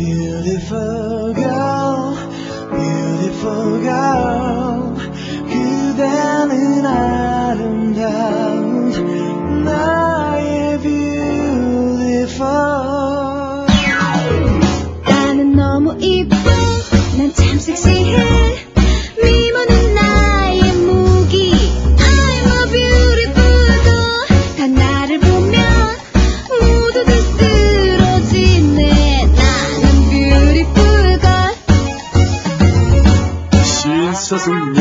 Beautiful girl, beautiful girl. 그대는 아름다운 나의 beautiful. 나는 너무 이뻐, 난 참 섹시해. 미모는 나의 무기. I'm a beautiful girl. 다 나를 보면 모두들 쓰러지네. 나는 beautiful girl. 씻어서